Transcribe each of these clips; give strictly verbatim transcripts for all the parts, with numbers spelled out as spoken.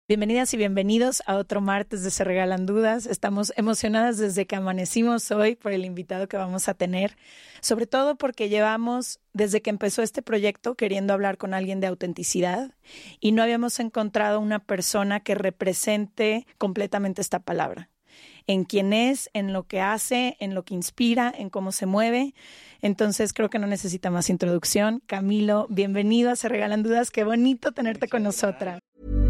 Bienvenidas y bienvenidos a otro martes de Se Regalan Dudas. Estamos emocionadas desde que amanecimos hoy por el invitado que vamos a tener, sobre todo porque llevamos desde que empezó este proyecto queriendo hablar con alguien de autenticidad y no habíamos encontrado una persona que represente completamente esta palabra, en quién es, en lo que hace, en lo que inspira, en cómo se mueve. Entonces creo que no necesita más introducción. Camilo, bienvenido a Se Regalan Dudas. Qué bonito tenerte con nosotras.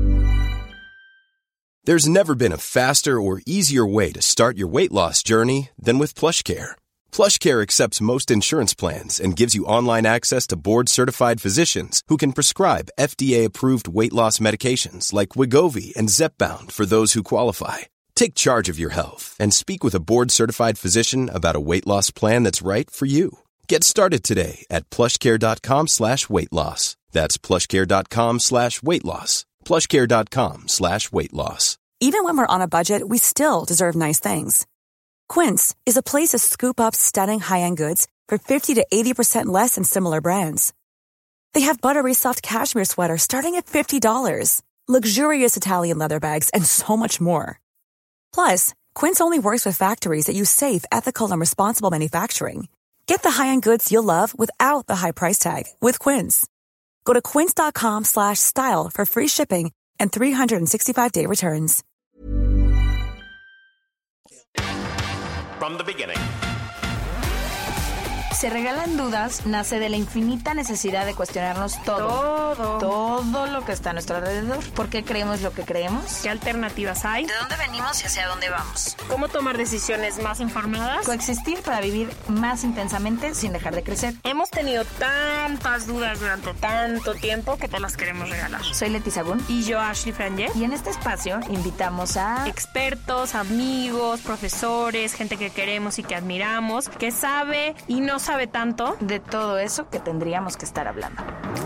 There's never been a faster or easier way to start your weight loss journey than with PlushCare. PlushCare accepts most insurance plans and gives you online access to board-certified physicians who can prescribe F D A-approved weight loss medications like Wegovy and Zepbound for those who qualify. Take charge of your health and speak with a board-certified physician about a weight loss plan that's right for you. Get started today at plushcare.com slash weight loss. That's plushcare.com slash weight loss. plushcare.com slash weight loss. Even when we're on a budget, we still deserve nice things. Quince is a place to scoop up stunning high-end goods for fifty to eighty percent less than similar brands. They have buttery soft cashmere sweaters starting at fifty dollars, luxurious Italian leather bags, and so much more. Plus, Quince only works with factories that use safe, ethical, and responsible manufacturing. Get the high-end goods you'll love without the high price tag with Quince. Go to quince.com slash style for free shipping and three sixty-five day returns. From the beginning. Se Regalan Dudas nace de la infinita necesidad de cuestionarnos todo. Todo. Todo lo que está a nuestro alrededor. ¿Por qué creemos lo que creemos? ¿Qué alternativas hay? ¿De dónde venimos y hacia dónde vamos? ¿Cómo tomar decisiones más informadas? Coexistir para vivir más intensamente sin dejar de crecer. Hemos tenido tantas dudas durante tanto tiempo que te las queremos regalar. Soy Leti Sagún. Y yo, Ashley Frangé. Y en este espacio invitamos a expertos, amigos, profesores, gente que queremos y que admiramos, que sabe y no sabe tanto de todo eso que tendríamos que estar hablando.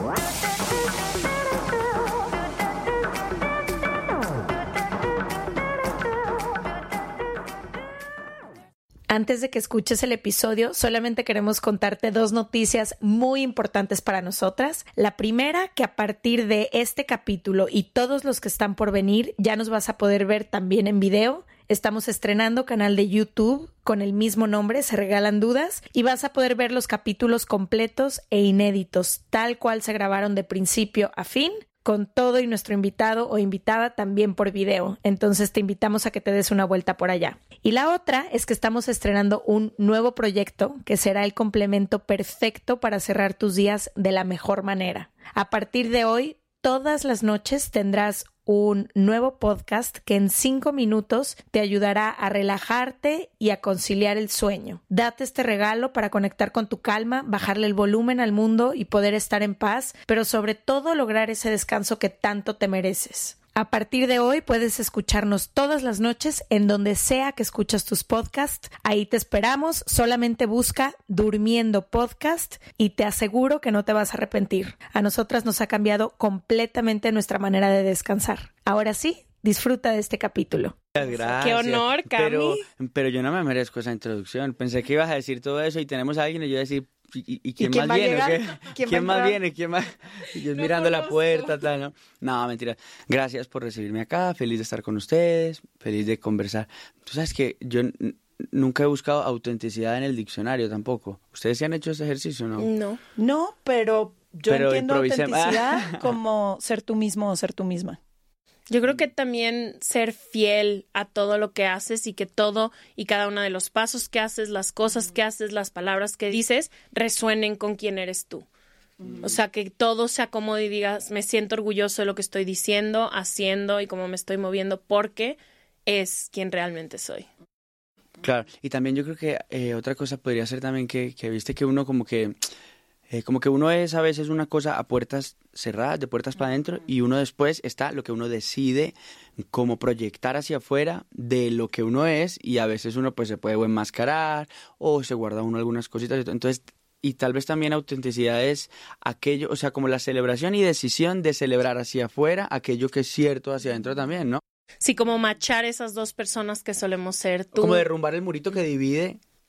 Antes de que escuches el episodio, solamente queremos contarte dos noticias muy importantes para nosotras. La primera, que a partir de este capítulo y todos los que están por venir, ya nos vas a poder ver también en video. Estamos estrenando canal de YouTube con el mismo nombre, Se Regalan Dudas, y vas a poder ver los capítulos completos e inéditos, tal cual se grabaron de principio a fin, con todo y nuestro invitado o invitada también por video. Entonces te invitamos a que te des una vuelta por allá. Y la otra es que estamos estrenando un nuevo proyecto que será el complemento perfecto para cerrar tus días de la mejor manera. A partir de hoy, todas las noches tendrás un nuevo podcast que en cinco minutos te ayudará a relajarte y a conciliar el sueño. Date este regalo para conectar con tu calma, bajarle el volumen al mundo y poder estar en paz, pero sobre todo lograr ese descanso que tanto te mereces. A partir de hoy puedes escucharnos todas las noches en donde sea que escuchas tus podcasts. Ahí te esperamos. Solamente busca Durmiendo Podcast y te aseguro que no te vas a arrepentir. A nosotras nos ha cambiado completamente nuestra manera de descansar. Ahora sí, disfruta de este capítulo. Gracias. Qué honor, Cami. Pero, pero yo no me merezco esa introducción. Pensé que ibas a decir todo eso y tenemos a alguien y yo iba a decir... ¿Y, y, quién, ¿Y quién más viene? ¿Quién, ¿Quién, ¿Quién más viene? ¿Quién más? Y yo No mirando la conozco. puerta, tal, ¿no? No, mentira. Gracias por recibirme acá. Feliz de estar con ustedes. Feliz de conversar. Tú sabes que yo n- nunca he buscado autenticidad en el diccionario tampoco. ¿Ustedes sí han hecho ese ejercicio o no? No. No, pero yo Pero entiendo improvisé- autenticidad como ser tú mismo o ser tú misma. Yo creo que también ser fiel a todo lo que haces y que todo y cada uno de los pasos que haces, las cosas que haces, las palabras que dices, resuenen con quién eres tú. O sea, que todo se acomode y digas, me siento orgulloso de lo que estoy diciendo, haciendo y cómo me estoy moviendo porque es quien realmente soy. Claro. Y también yo creo que eh, otra cosa podría ser también que, que viste que uno como que... Eh, como que uno es a veces una cosa a puertas cerradas, de puertas para adentro, y uno después está lo que uno decide como proyectar hacia afuera de lo que uno es, y a veces uno pues se puede o enmascarar o se guarda uno algunas cositas. Entonces, y tal vez también autenticidad es aquello, o sea, como la celebración y decisión de celebrar hacia afuera aquello que es cierto hacia adentro también, ¿no? Sí, como machar esas dos personas que solemos ser tú. Como derrumbar el murito que divide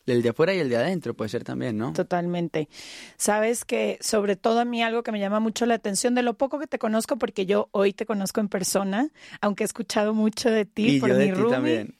el de afuera y el de adentro puede ser también, ¿no? Totalmente. Sabes que sobre todo a mí algo que me llama mucho la atención de lo poco que te conozco, porque yo hoy te conozco en persona, aunque he escuchado mucho de ti Y por yo de mi ti roomie. también.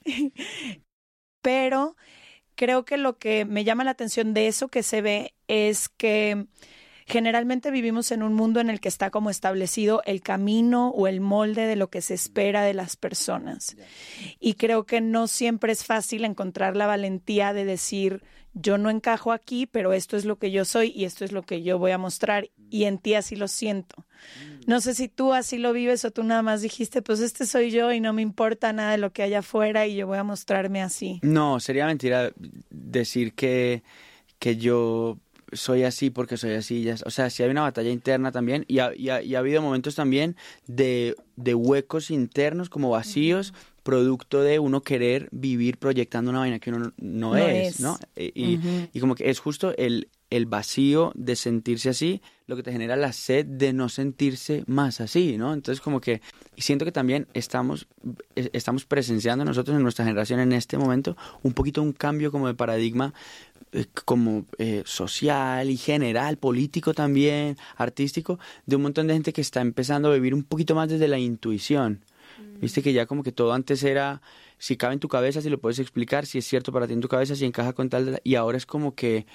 Pero creo que lo que me llama la atención de eso que se ve es que generalmente vivimos en un mundo en el que está como establecido el camino o el molde de lo que se espera de las personas. Y creo que no siempre es fácil encontrar la valentía de decir, yo no encajo aquí, pero esto es lo que yo soy y esto es lo que yo voy a mostrar y en ti así lo siento. No sé si tú así lo vives o tú nada más dijiste, pues este soy yo y no me importa nada de lo que haya afuera y yo voy a mostrarme así. No, sería mentira decir que, que yo soy así porque soy así. Ya, o sea, sí hay una batalla interna también y ha, y ha, y ha habido momentos también de, de huecos internos como vacíos, uh-huh. producto de uno querer vivir proyectando una vaina que uno no, no, no es, es, ¿no? Y, uh-huh. y como que es justo el, el vacío de sentirse así lo que te genera la sed de no sentirse más así, ¿no? Entonces como que y siento que también estamos, estamos presenciando nosotros en nuestra generación en este momento un poquito un cambio como de paradigma eh, como eh, social y general, político también, artístico, de un montón de gente que está empezando a vivir un poquito más desde la intuición. Mm. Viste que ya como que todo antes era si cabe en tu cabeza, si lo puedes explicar, si es cierto para ti en tu cabeza, si encaja con tal, y ahora es como que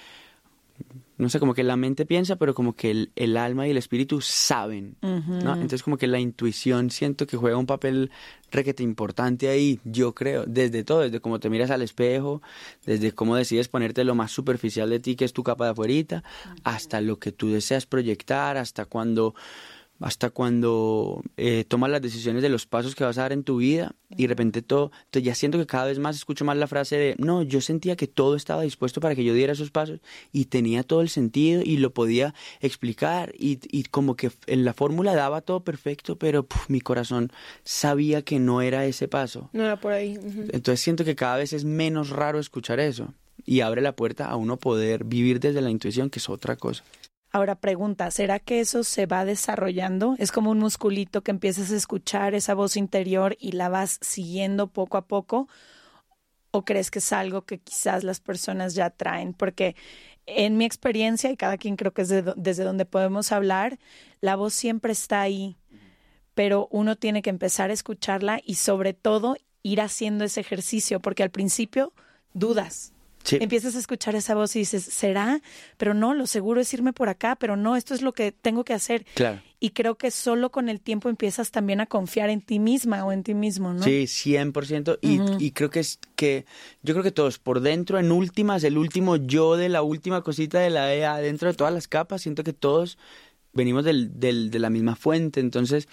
no sé, como que la mente piensa, pero como que el, el alma y el espíritu saben, uh-huh. ¿no? Entonces como que la intuición siento que juega un papel requete importante ahí, yo creo, desde todo, desde cómo te miras al espejo, desde cómo decides ponerte lo más superficial de ti, que es tu capa de afuerita, uh-huh. hasta lo que tú deseas proyectar, hasta cuando... hasta cuando eh, tomas las decisiones de los pasos que vas a dar en tu vida y de repente todo, entonces ya siento que cada vez más escucho más la frase de no, yo sentía que todo estaba dispuesto para que yo diera esos pasos y tenía todo el sentido y lo podía explicar y, y como que en la fórmula daba todo perfecto, pero puf, mi corazón sabía que no era ese paso. No era por ahí. Uh-huh. Entonces siento que cada vez es menos raro escuchar eso y abre la puerta a uno poder vivir desde la intuición, que es otra cosa. Ahora pregunta, ¿será que eso se va desarrollando? ¿Es como un musculito que empiezas a escuchar esa voz interior y la vas siguiendo poco a poco? ¿O crees que es algo que quizás las personas ya traen? Porque en mi experiencia, y cada quien creo que es de, desde donde podemos hablar, la voz siempre está ahí, pero uno tiene que empezar a escucharla y sobre todo ir haciendo ese ejercicio, porque al principio dudas. Sí. Empiezas a escuchar esa voz y dices, ¿será? Pero no, lo seguro es irme por acá, pero no, esto es lo que tengo que hacer. Claro. Y creo que solo con el tiempo empiezas también a confiar en ti misma o en ti mismo, ¿no? Sí, cien por ciento. Y, uh-huh. y creo que es que, yo creo que todos por dentro, en últimas, el último yo de la última cosita de la E A, dentro de todas las capas, siento que todos venimos del, del, de la misma fuente, entonces...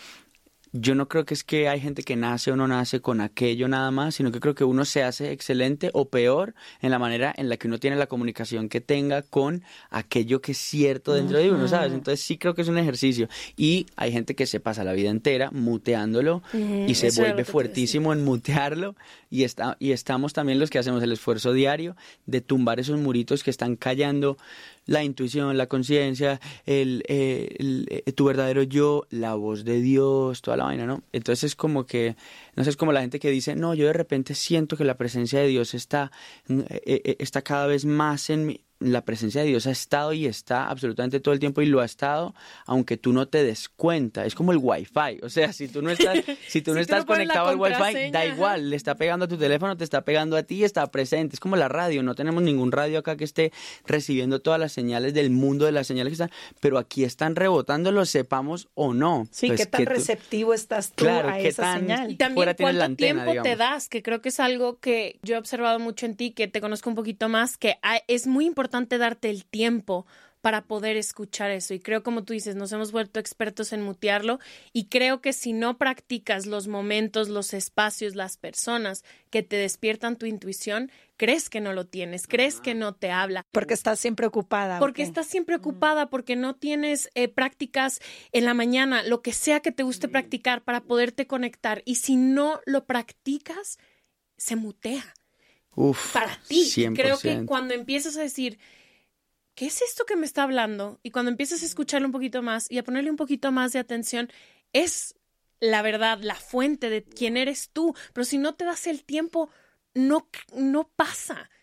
Yo no creo que es que hay gente que nace o no nace con aquello nada más, sino que creo que uno se hace excelente o peor en la manera en la que uno tiene la comunicación que tenga con aquello que es cierto dentro uh-huh. de uno, ¿sabes? Entonces sí creo que es un ejercicio. Y hay gente que se pasa la vida entera muteándolo uh-huh. y se Eso vuelve fuertísimo en mutearlo y, está, y estamos también los que hacemos el esfuerzo diario de tumbar esos muritos que están callando la intuición, la conciencia, el, eh, el, el, tu verdadero yo, la voz de Dios, toda la vaina, ¿no? Entonces es como que, no sé, es como la gente que dice, no, yo de repente siento que la presencia de Dios está, eh, está cada vez más en mí. La presencia de Dios ha estado y está absolutamente todo el tiempo y lo ha estado, aunque tú no te des cuenta. Es como el Wi-Fi. O sea, si tú no estás, si tú no si estás tú no conectado al Wi-Fi, da igual. Le está pegando a tu teléfono, te está pegando a ti, está presente. Es como la radio. No tenemos ningún radio acá que esté recibiendo todas las señales del mundo, de las señales que están, pero aquí están rebotando, lo sepamos o no. Sí, pues, ¿qué tan receptivo tú, estás tú claro, a qué esa tan señal? Y también cuánto la antena, tiempo digamos. te das, que creo que es algo que yo he observado mucho en ti, que te conozco un poquito más, que hay, es muy importante darte el tiempo para poder escuchar eso. Y creo, como tú dices, nos hemos vuelto expertos en mutearlo y creo que si no practicas los momentos, los espacios, las personas que te despiertan tu intuición, crees que no lo tienes, crees que no te habla. Porque estás siempre ocupada. Porque okay. estás siempre ocupada, porque no tienes eh, prácticas en la mañana, lo que sea que te guste practicar para poderte conectar. Y si no lo practicas, se mutea. Uf, para ti. cien por ciento. Creo que cuando empiezas a decir, ¿qué es esto que me está hablando? Y cuando empiezas a escucharlo un poquito más y a ponerle un poquito más de atención, es la verdad, la fuente de quién eres tú. Pero si no te das el tiempo, no, no pasa.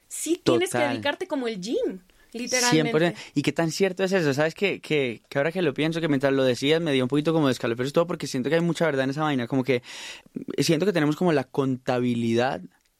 sí tienes Total. que dedicarte como el gym, literalmente. cien por ciento. ¿Y qué tan cierto es eso? ¿Sabes que, que, que ahora que lo pienso, que mientras lo decías me dio un poquito como de escalofríos todo, porque siento que hay mucha verdad en esa vaina, como que siento que tenemos como la contabilidad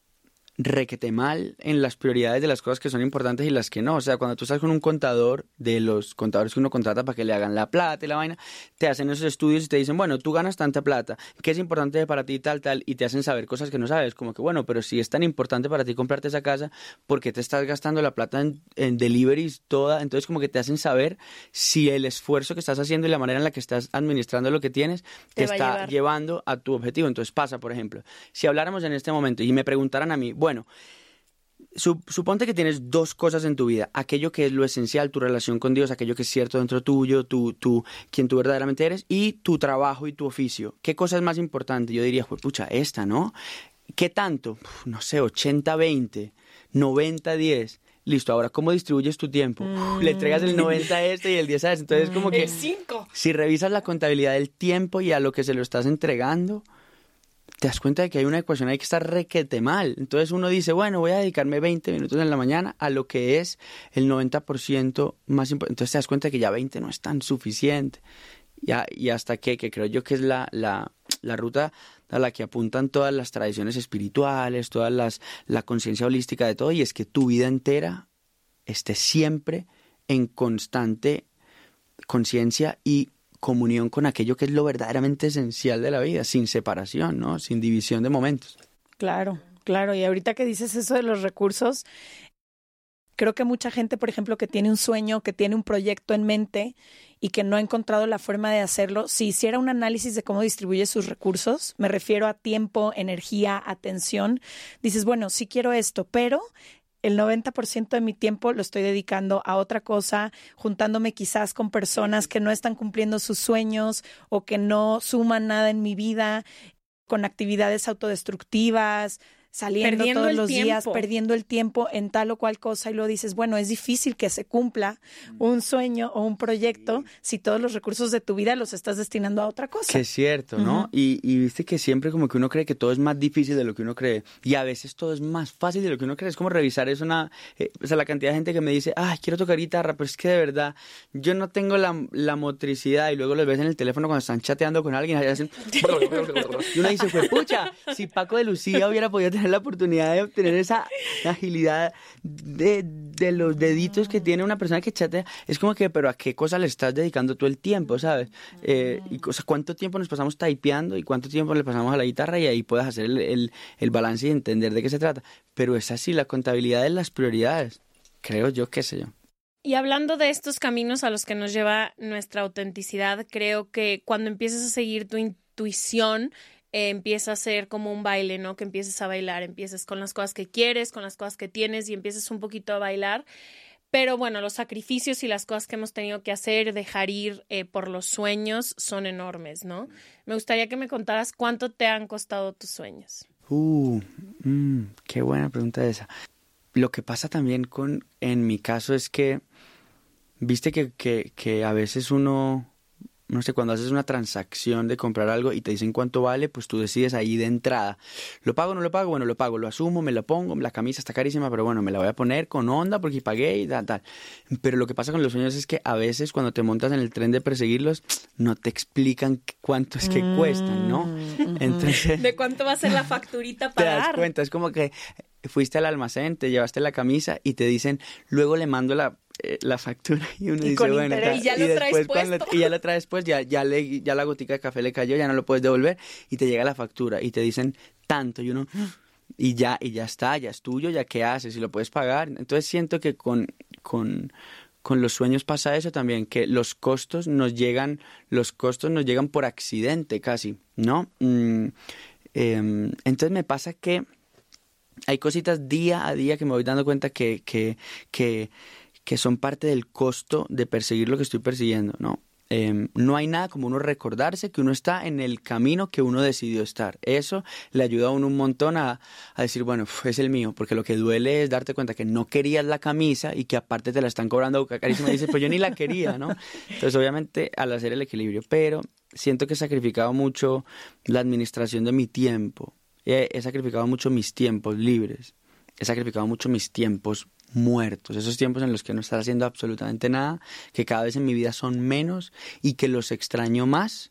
requete mal en las prioridades de las cosas que son importantes y las que no. O sea, cuando tú estás con un contador, de los contadores que uno contrata para que le hagan la plata y la vaina, te hacen esos estudios y te dicen, bueno, tú ganas tanta plata, ¿qué es importante para ti tal, tal? Y te hacen saber cosas que no sabes, como que, bueno, pero si es tan importante para ti comprarte esa casa, ¿por qué te estás gastando la plata en, en deliveries toda? Entonces como que te hacen saber si el esfuerzo que estás haciendo y la manera en la que estás administrando lo que tienes te, Te va a está llevar. llevando a tu objetivo. Entonces pasa, por ejemplo, si habláramos en este momento y me preguntaran a mí, bueno, Sup- suponte que tienes dos cosas en tu vida, aquello que es lo esencial, tu relación con Dios, aquello que es cierto dentro tuyo, tu, tu, quien tú verdaderamente eres, y tu trabajo y tu oficio. ¿Qué cosa es más importante? Yo diría, pues pucha, esta, ¿no? ¿Qué tanto? Uf, no sé, ochenta veinte, noventa diez. Listo, ahora, ¿cómo distribuyes tu tiempo? Mm. Le entregas el noventa a este y el diez a este. Entonces, como que el cinco. Si revisas la contabilidad del tiempo y a lo que se lo estás entregando, te das cuenta de que hay una ecuación ahí que está requete mal. Entonces uno dice, bueno, voy a dedicarme veinte minutos en la mañana a lo que es el noventa por ciento más importante. Entonces te das cuenta de que ya veinte no es tan suficiente. Ya, y hasta que, que creo yo que es la, la, la ruta a la que apuntan todas las tradiciones espirituales, todas las, la conciencia holística de todo, y es que tu vida entera esté siempre en constante conciencia y comunión con aquello que es lo verdaderamente esencial de la vida, sin separación, ¿no? Sin división de momentos. Claro, claro. Y ahorita que dices eso de los recursos, creo que mucha gente, por ejemplo, que tiene un sueño, que tiene un proyecto en mente y que no ha encontrado la forma de hacerlo, si hiciera un análisis de cómo distribuye sus recursos, me refiero a tiempo, energía, atención, dices, bueno, sí quiero esto, pero el noventa por ciento de mi tiempo lo estoy dedicando a otra cosa, juntándome quizás con personas que no están cumpliendo sus sueños o que no suman nada en mi vida, con actividades autodestructivas, saliendo Perdiendo todos el los días, tiempo. perdiendo el tiempo en tal o cual cosa, y luego dices, bueno, es difícil que se cumpla un sueño o un proyecto si todos los recursos de tu vida los estás destinando a otra cosa. Que es cierto, ¿no? Uh-huh. y, y viste que siempre como que uno cree que todo es más difícil de lo que uno cree, y a veces todo es más fácil de lo que uno cree. Es como revisar eso, una, eh, o sea, la cantidad de gente que me dice, ay, quiero tocar guitarra, pero es que de verdad yo no tengo la, la motricidad, y luego los ves en el teléfono cuando están chateando con alguien, allá hacen... y uno dice, pues pucha, si Paco de Lucía hubiera podido tener la oportunidad de obtener esa agilidad de, de los deditos que tiene una persona que chatea, es como que, pero ¿a qué cosa le estás dedicando tú el tiempo, sabes? Eh, y o sea, ¿cuánto tiempo nos pasamos typeando y cuánto tiempo le pasamos a la guitarra? Y ahí puedes hacer el, el, el balance y entender de qué se trata. Pero es así, la contabilidad de las prioridades, creo yo, qué sé yo. Y hablando de estos caminos a los que nos lleva nuestra autenticidad, creo que cuando empiezas a seguir tu intuición, Eh, empieza a ser como un baile, ¿no? Que empieces a bailar, empiezas con las cosas que quieres, con las cosas que tienes y empiezas un poquito a bailar. Pero bueno, los sacrificios y las cosas que hemos tenido que hacer, dejar ir eh, por los sueños son enormes, ¿no? Me gustaría que me contaras cuánto te han costado tus sueños. Uh, mm, qué buena pregunta esa. Lo que pasa también con, en mi caso es que, viste que, que, que a veces uno... No sé, cuando haces una transacción de comprar algo y te dicen cuánto vale, pues tú decides ahí de entrada. ¿Lo pago o no lo pago? Bueno, lo pago, lo asumo, me lo pongo, la camisa está carísima, pero bueno, me la voy a poner con onda porque pagué y tal, tal. Pero lo que pasa con los sueños es que a veces cuando te montas en el tren de perseguirlos, no te explican cuánto es que mm, cuestan, ¿no? Entonces, ¿de cuánto va a ser la facturita para Te das cuenta, es como que fuiste al almacén, te llevaste la camisa y te dicen, luego le mando la... la factura y uno y dice bueno interés, y ya lo traes puesto. y ya lo traes pues ya ya le ya la gotica de café le cayó, ya no lo puedes devolver y te llega la factura y te dicen tanto y uno y ya y ya está, ya es tuyo, ya qué haces y lo puedes pagar. Entonces siento que con con con los sueños pasa eso también, que los costos nos llegan los costos nos llegan por accidente casi, ¿no? Mm, eh, entonces me pasa que hay cositas día a día que me voy dando cuenta que que que que son parte del costo de perseguir lo que estoy persiguiendo, ¿no? Eh, no hay nada como uno recordarse que uno está en el camino que uno decidió estar. Eso le ayuda a uno un montón a, a decir, bueno, uf, es el mío, porque lo que duele es darte cuenta que no querías la camisa y que aparte te la están cobrando carísima y dices, pues yo ni la quería, ¿no? Entonces, obviamente, al hacer el equilibrio, pero siento que he sacrificado mucho la administración de mi tiempo, he, he sacrificado mucho mis tiempos libres. he sacrificado mucho mis tiempos muertos, esos tiempos en los que no estás haciendo absolutamente nada, que cada vez en mi vida son menos y que los extraño más.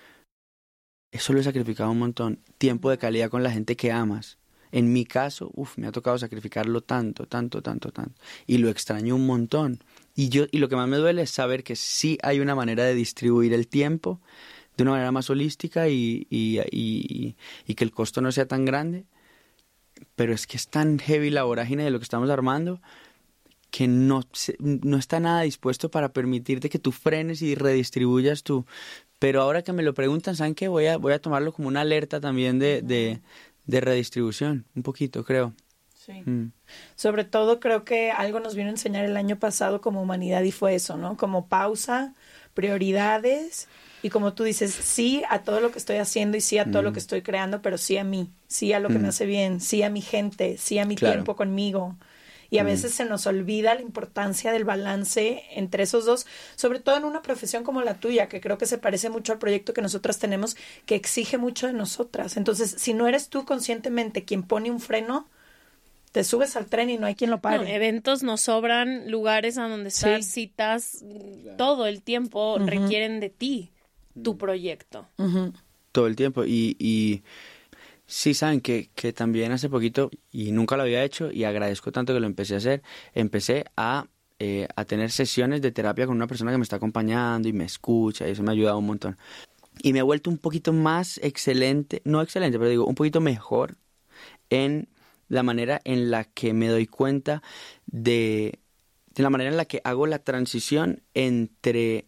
Eso lo he sacrificado un montón. Tiempo de calidad con la gente que amas. En mi caso, uf, me ha tocado sacrificarlo tanto, tanto, tanto, tanto. Y lo extraño un montón. Y yo, y lo que más me duele es saber que sí hay una manera de distribuir el tiempo de una manera más holística y, y, y, y que el costo no sea tan grande. Pero es que es tan heavy la vorágine de lo que estamos armando que no, no está nada dispuesto para permitirte que tú frenes y redistribuyas tú. Pero ahora que me lo preguntan, ¿saben qué? Voy a, voy a tomarlo como una alerta también de, de, de redistribución, un poquito, creo. Sí. Mm. Sobre todo creo que algo nos vino a enseñar el año pasado como humanidad y fue eso, ¿no? Como pausa, prioridades y como tú dices, sí a todo lo que estoy haciendo y sí a todo mm. lo que estoy creando, pero sí a mí, sí a lo que mm. me hace bien, sí a mi gente, sí a mi claro. tiempo conmigo. Y a Mm. veces se nos olvida la importancia del balance entre esos dos, sobre todo en una profesión como la tuya, que creo que se parece mucho al proyecto que nosotras tenemos, que exige mucho de nosotras. Entonces, si no eres tú conscientemente quien pone un freno, te subes al tren y no hay quien lo pare. No, eventos nos sobran, lugares a donde estar, Sí. citas, todo el tiempo Ujú. requieren de ti, tu proyecto. Uh-huh. Todo el tiempo. Y, y sí, saben que, que también hace poquito, y nunca lo había hecho, y agradezco tanto que lo empecé a hacer, empecé a, eh, a tener sesiones de terapia con una persona que me está acompañando y me escucha, y eso me ha ayudado un montón. Y me he vuelto un poquito más excelente, no excelente, pero digo, un poquito mejor en la manera en la que me doy cuenta de, de la manera en la que hago la transición entre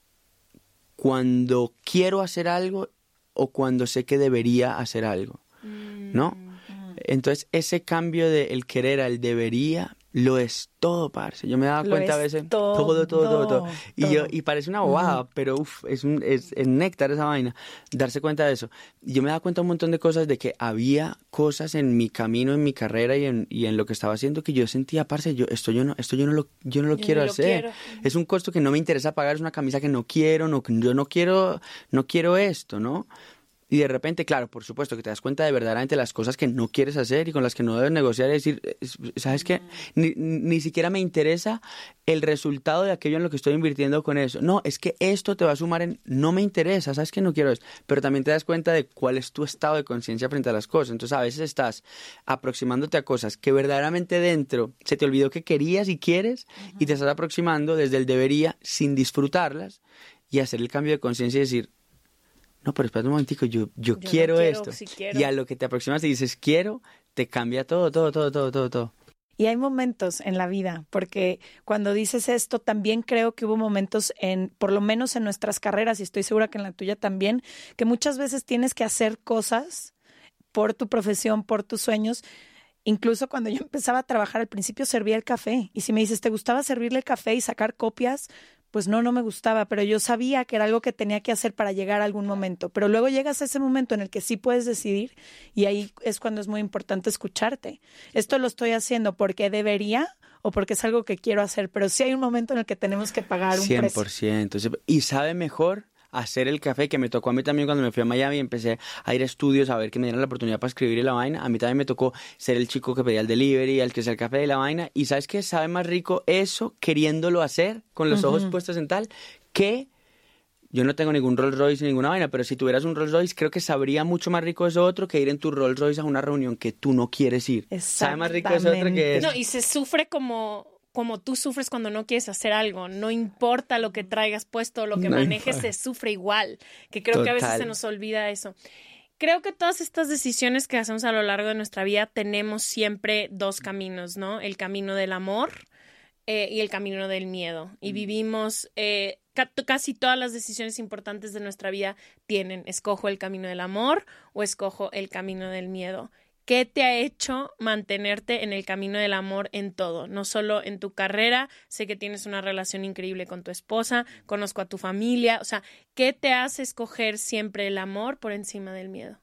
cuando quiero hacer algo o cuando sé que debería hacer algo, ¿no? Entonces, ese cambio de el querer al debería lo es todo, parce. Yo me daba Lo cuenta a es veces todo, todo, todo, todo, todo. Y todo. yo y parece una bobada, Ujú. pero uf, es un es, es néctar esa vaina, darse cuenta de eso. Y yo me daba cuenta un montón de cosas, de que había cosas en mi camino, en mi carrera y en y en lo que estaba haciendo que yo sentía, parce, yo esto yo no esto yo no lo yo no lo Yo quiero no lo hacer. quiero. Es un costo que no me interesa pagar, es una camisa que no quiero, no yo no quiero no quiero esto, ¿no? Y de repente, claro, por supuesto que te das cuenta de verdaderamente las cosas que no quieres hacer y con las que no debes negociar y decir, ¿sabes qué? Ni, ni siquiera me interesa el resultado de aquello en lo que estoy invirtiendo con eso. No, es que esto te va a sumar en, no me interesa, ¿sabes qué? No quiero esto. Pero también te das cuenta de cuál es tu estado de conciencia frente a las cosas. Entonces a veces estás aproximándote a cosas que verdaderamente dentro se te olvidó que querías y quieres uh-huh. y te estás aproximando desde el debería sin disfrutarlas y hacer el cambio de conciencia y decir, no, pero espérate un momentico, yo, yo, Yo quiero, no quiero, esto. sí quiero. Y a lo que te aproximas y dices, quiero, te cambia todo, todo, todo, todo, todo, todo. Y hay momentos en la vida, porque cuando dices esto, también creo que hubo momentos en, por lo menos en nuestras carreras, y estoy segura que en la tuya también, que muchas veces tienes que hacer cosas por tu profesión, por tus sueños. Incluso cuando yo empezaba a trabajar, al principio servía el café. Y si me dices, ¿te gustaba servirle el café y sacar copias? Pues no, no me gustaba, pero yo sabía que era algo que tenía que hacer para llegar a algún momento. Pero luego llegas a ese momento en el que sí puedes decidir y ahí es cuando es muy importante escucharte. Esto lo estoy haciendo porque debería o porque es algo que quiero hacer, pero sí hay un momento en el que tenemos que pagar un cien por precio. ciento. Y sabe mejor hacer el café, que me tocó a mí también cuando me fui a Miami y empecé a ir a estudios a ver que me dieran la oportunidad para escribir y la vaina. A mí también me tocó ser el chico que pedía el delivery, el que hacía el café y la vaina. Y ¿sabes qué? Sabe más rico eso, queriéndolo hacer, con los uh-huh. ojos puestos en tal, que yo no tengo ningún Rolls Royce ni ninguna vaina, pero si tuvieras un Rolls Royce, creo que sabría mucho más rico eso otro que ir en tu Rolls Royce a una reunión que tú no quieres ir. Sabe más rico eso otro que eso. No, y se sufre como... como tú sufres cuando no quieres hacer algo, no importa lo que traigas puesto, lo que no manejes, importa. se sufre igual, que creo Total. que a veces se nos olvida eso. Creo que todas estas decisiones que hacemos a lo largo de nuestra vida tenemos siempre dos caminos, ¿no? El camino del amor eh, y el camino del miedo. Y vivimos, eh, ca- casi todas las decisiones importantes de nuestra vida tienen, escojo el camino del amor o escojo el camino del miedo. ¿Qué te ha hecho mantenerte en el camino del amor en todo? No solo en tu carrera, sé que tienes una relación increíble con tu esposa, conozco a tu familia, o sea, ¿qué te hace escoger siempre el amor por encima del miedo?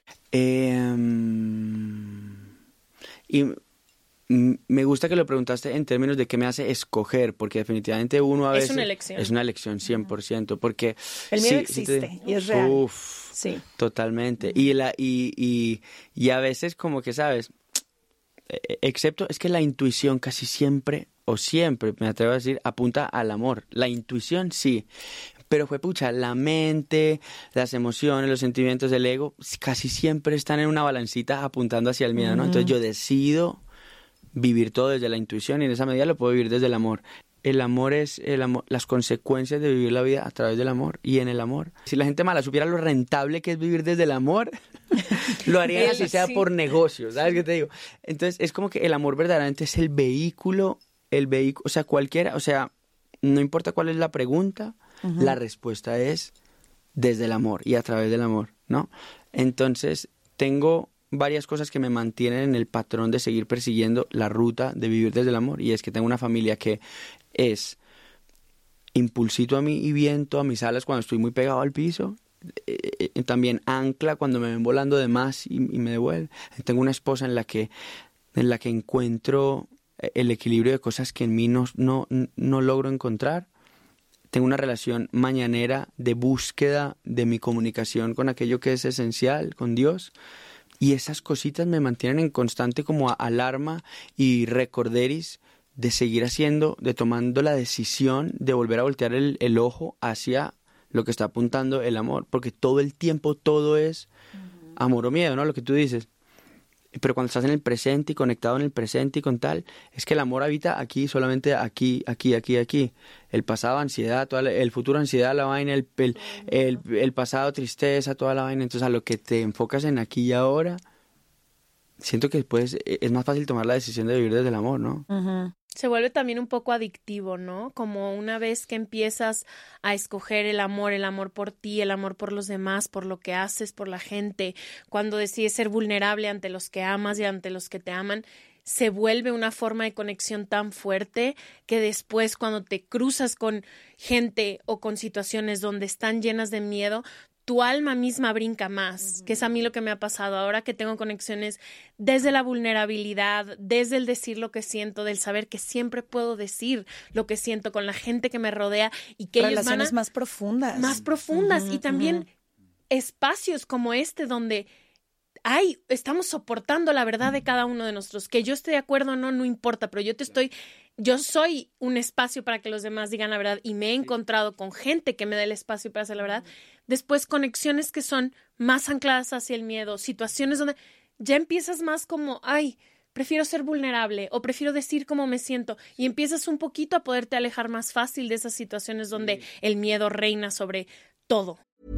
Eh, y me gusta que lo preguntaste en términos de qué me hace escoger, porque definitivamente uno a veces... Es una elección. Es una elección, cien por ciento, porque... El miedo sí, existe sí te, y es real. Uf, sí. Totalmente. Y, la, y, y, y a veces como que, ¿sabes? eh, excepto es que la intuición casi siempre, o siempre, me atrevo a decir, apunta al amor. La intuición sí, pero fue pucha, la mente, las emociones, los sentimientos, el ego, casi siempre están en una balancita apuntando hacia el miedo, ¿no? Entonces yo decido vivir todo desde la intuición y en esa medida lo puedo vivir desde el amor. El amor es el amor, las consecuencias de vivir la vida a través del amor y en el amor. Si la gente mala supiera lo rentable que es vivir desde el amor, lo harían así sea sí. por negocio, ¿sabes qué te digo? Entonces es como que el amor verdaderamente es el vehículo, el vehículo, o sea, cualquiera, o sea, no importa cuál es la pregunta, uh-huh. la respuesta es desde el amor y a través del amor, ¿no? Entonces tengo varias cosas que me mantienen en el patrón de seguir persiguiendo la ruta de vivir desde el amor, y es que tengo una familia que es impulsito a mí y viento a mis alas cuando estoy muy pegado al piso, eh, eh, también ancla cuando me ven volando de más y, y me devuelve. Tengo una esposa en la que en la que encuentro el equilibrio de cosas que en mí no, no, no logro encontrar. Tengo una relación mañanera de búsqueda de mi comunicación con aquello que es esencial, con Dios. Y esas cositas me mantienen en constante como alarma y recorderis de seguir haciendo, de tomando la decisión de volver a voltear el, el ojo hacia lo que está apuntando el amor. Porque todo el tiempo todo es amor o miedo, ¿no? Lo que tú dices. Pero cuando estás en el presente y conectado en el presente y con tal, es que el amor habita aquí, solamente aquí, aquí, aquí, aquí. El pasado, ansiedad, toda la, el futuro, ansiedad, la vaina, el, el, el, el pasado, tristeza, toda la vaina. Entonces, a lo que te enfocas en aquí y ahora, siento que después es más fácil tomar la decisión de vivir desde el amor, ¿no? Uh-huh. Se vuelve también un poco adictivo, ¿no? Como una vez que empiezas a escoger el amor, el amor por ti, el amor por los demás, por lo que haces, por la gente, cuando decides ser vulnerable ante los que amas y ante los que te aman, se vuelve una forma de conexión tan fuerte que después cuando te cruzas con gente o con situaciones donde están llenas de miedo, tu alma misma brinca más, que es a mí lo que me ha pasado ahora que tengo conexiones desde la vulnerabilidad, desde el decir lo que siento, del saber que siempre puedo decir lo que siento con la gente que me rodea y que ellos van a... Relaciones más profundas. Más profundas uh-huh, y también uh-huh. espacios como este donde ay, estamos soportando la verdad de cada uno de nosotros, que yo esté de acuerdo o no, no importa, pero yo te estoy... Yo soy un espacio para que los demás digan la verdad y me he encontrado con gente que me da el espacio para hacer la verdad. Después conexiones que son más ancladas hacia el miedo, situaciones donde ya empiezas más como, ay, prefiero ser vulnerable o prefiero decir cómo me siento y empiezas un poquito a poderte alejar más fácil de esas situaciones donde el miedo reina sobre todo.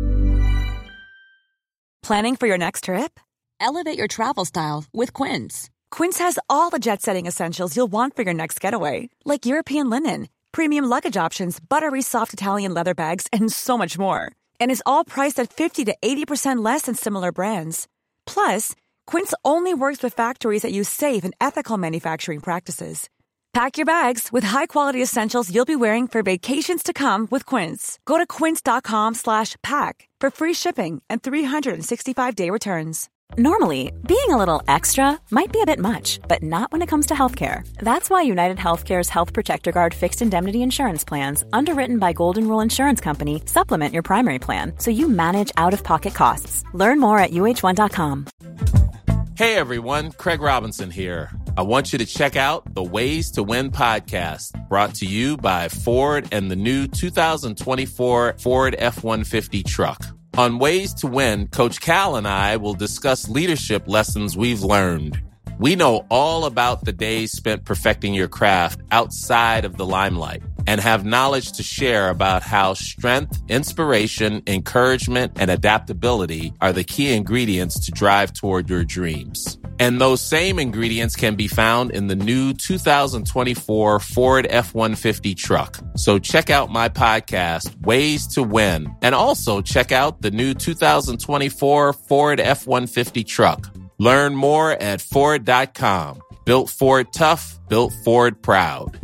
Planning for your next trip? Elevate your travel style with Quince. Quince has all the jet-setting essentials you'll want for your next getaway, like European linen, premium luggage options, buttery soft Italian leather bags, and so much more. And is all priced at fifty to eighty percent less than similar brands. Plus, Quince only works with factories that use safe and ethical manufacturing practices. Pack your bags with high-quality essentials you'll be wearing for vacations to come with Quince. Go to quince.com slash pack for free shipping and three sixty-five day returns. Normally, being a little extra might be a bit much, but not when it comes to healthcare. That's why United Healthcare's Health Protector Guard fixed indemnity insurance plans, underwritten by Golden Rule Insurance Company, supplement your primary plan so you manage out-of-pocket costs. Learn more at U H one dot com. Hey everyone, Craig Robinson here. I want you to check out the Ways to Win podcast, brought to you by Ford and the new two thousand twenty-four Ford F one fifty truck. On Ways to Win, Coach Cal and I will discuss leadership lessons we've learned. We know all about the days spent perfecting your craft outside of the limelight and have knowledge to share about how strength, inspiration, encouragement, and adaptability are the key ingredients to drive toward your dreams. And those same ingredients can be found in the new two thousand twenty-four Ford F one fifty truck. So check out my podcast, Ways to Win, and also check out the new two thousand twenty-four Ford F one fifty truck. Learn more at Ford dot com. Built Ford tough, built Ford proud.